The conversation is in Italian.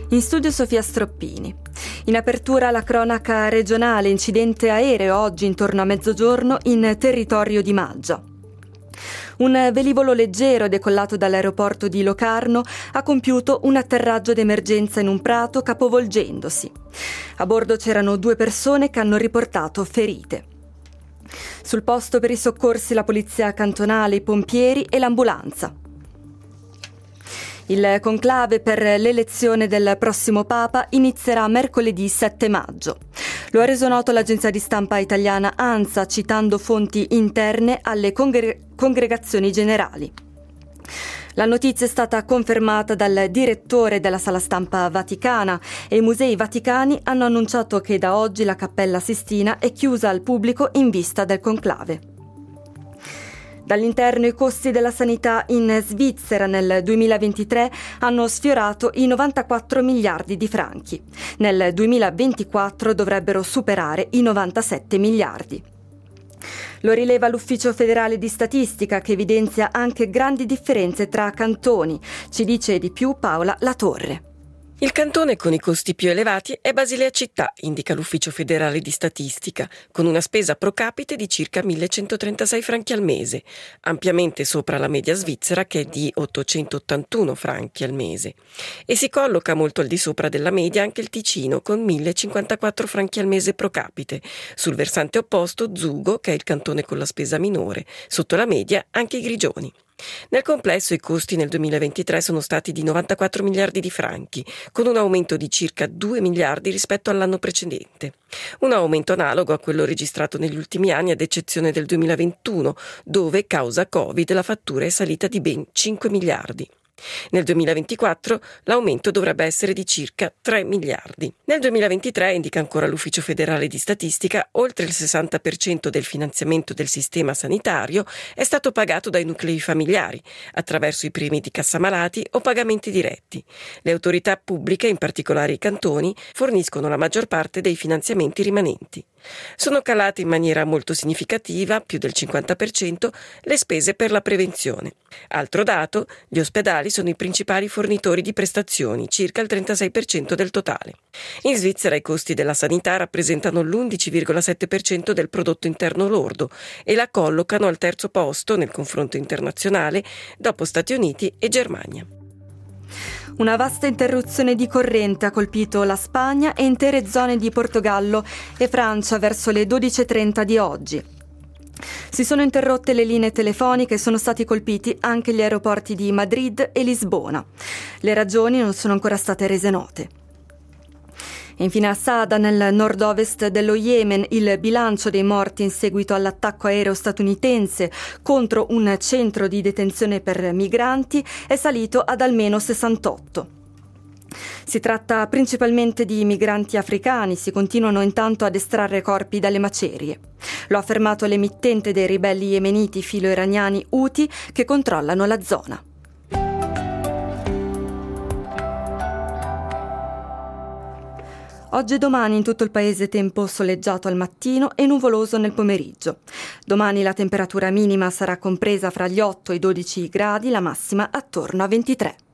In studio Sofia Stroppini. In apertura la cronaca regionale, incidente aereo oggi intorno a mezzogiorno in territorio di Maggia. Un velivolo leggero decollato dall'aeroporto di Locarno ha compiuto un atterraggio d'emergenza in un prato capovolgendosi. A bordo c'erano 2 persone che hanno riportato ferite. Sul posto per i soccorsi la polizia cantonale, i pompieri e l'ambulanza. Il conclave per l'elezione del prossimo Papa inizierà mercoledì 7 maggio. Lo ha reso noto l'agenzia di stampa italiana ANSA, citando fonti interne alle congregazioni generali. La notizia è stata confermata dal direttore della Sala Stampa Vaticana e i musei vaticani hanno annunciato che da oggi la Cappella Sistina è chiusa al pubblico in vista del conclave. Dall'interno i costi della sanità in Svizzera nel 2023 hanno sfiorato i 94 miliardi di franchi. Nel 2024 dovrebbero superare i 97 miliardi. Lo rileva l'Ufficio federale di statistica, che evidenzia anche grandi differenze tra cantoni. Ci dice di più Paola Latorre. Il cantone con i costi più elevati è Basilea Città, indica l'Ufficio federale di statistica, con una spesa pro capite di circa 1.136 franchi al mese, ampiamente sopra la media svizzera che è di 881 franchi al mese. E si colloca molto al di sopra della media anche il Ticino, con 1.054 franchi al mese pro capite. Sul versante opposto Zugo, che è il cantone con la spesa minore, sotto la media anche i Grigioni. Nel complesso i costi nel 2023 sono stati di 94 miliardi di franchi, con un aumento di circa 2 miliardi rispetto all'anno precedente. Un aumento analogo a quello registrato negli ultimi anni, ad eccezione del 2021, dove, causa Covid, la fattura è salita di ben 5 miliardi. Nel 2024 l'aumento dovrebbe essere di circa 3 miliardi. Nel 2023, indica ancora l'Ufficio federale di statistica, oltre il 60% del finanziamento del sistema sanitario è stato pagato dai nuclei familiari, attraverso i premi di cassamalati o pagamenti diretti. Le autorità pubbliche, in particolare i cantoni, forniscono la maggior parte dei finanziamenti rimanenti. Sono calate in maniera molto significativa, più del 50%, le spese per la prevenzione. Altro dato, gli ospedali sono i principali fornitori di prestazioni, circa il 36% del totale. In Svizzera i costi della sanità rappresentano l'11,7% del prodotto interno lordo e la collocano al terzo posto nel confronto internazionale dopo Stati Uniti e Germania. Una vasta interruzione di corrente ha colpito la Spagna e intere zone di Portogallo e Francia verso le 12:30 di oggi. Si sono interrotte le linee telefoniche e sono stati colpiti anche gli aeroporti di Madrid e Lisbona. Le ragioni non sono ancora state rese note. E infine a Sada, nel nord-ovest dello Yemen, il bilancio dei morti in seguito all'attacco aereo statunitense contro un centro di detenzione per migranti è salito ad almeno 68. Si tratta principalmente di migranti africani, si continuano intanto ad estrarre corpi dalle macerie. Lo ha affermato l'emittente dei ribelli yemeniti filo-iraniani Houthi che controllano la zona. Oggi e domani in tutto il paese tempo soleggiato al mattino e nuvoloso nel pomeriggio. Domani la temperatura minima sarà compresa fra gli 8 e i 12 gradi, la massima attorno a 23.